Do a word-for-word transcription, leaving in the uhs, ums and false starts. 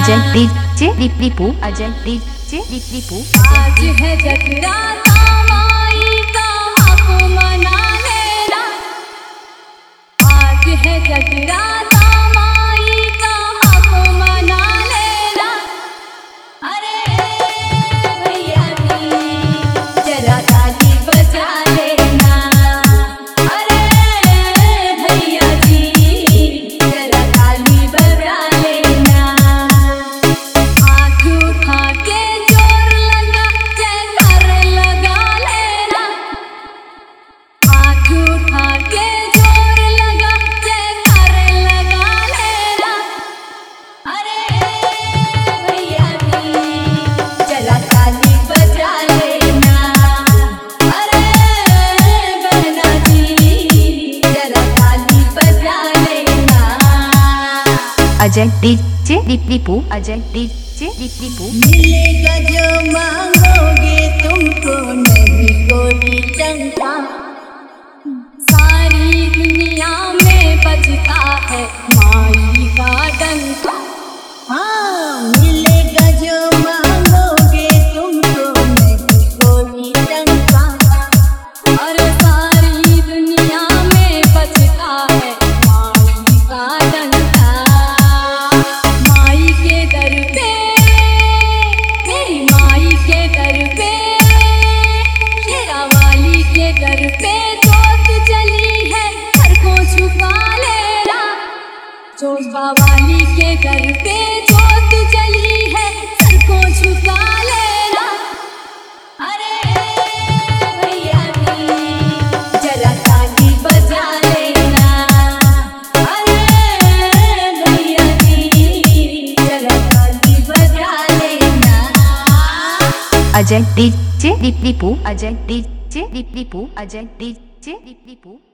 Ajay DJ Deepu Ajay DJ Deepu. आज है जगराता माई का हक मना लेना। आज है जगराता माई का हक मना लेना। अरे भैया जी जरा ताली बजा लेना। अरे भैया जी जरा ताली बजा लेना। हाथ उठा के जोर लगा जयकार लगा लेना। हाथ उठा के जोर लगा जयकार लगा लेना। अरे भैया जी जरा ताली बजा लेना। अरे बहना जी जरा ताली बजा लेना। Ajay DJ Deepu Ajay DJ Deepu. मिलेगा जो मांगोगे तुमको नहीं कोई शंका। सारी दुनिया में बजता है माई का डंका। हाँ मिलेगा जो मांगोगे तुमको नहीं कोई शंका। और सारी दुनिया में बजता है माई का डंका। माई के दर पे मेरी माई के दर पे शेरा वाली के दर पे जोत जली है सर को झुका लेना। जोशबा वाली के दर पे जोत जली है सर को झुका लेना। अरे भैया जी जरा ताली बजा लेना। अरे भैया जी जरा ताली बजा लेना। Ajay DJ Deepu Ajay DJ Deepu Ajay DJ Deepu.